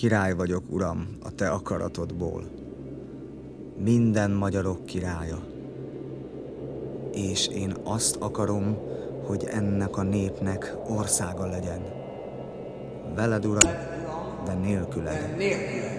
Király vagyok, Uram, a te akaratodból. Minden magyarok királya. És én azt akarom, hogy ennek a népnek országa legyen. Veled, Uram, de nélküled.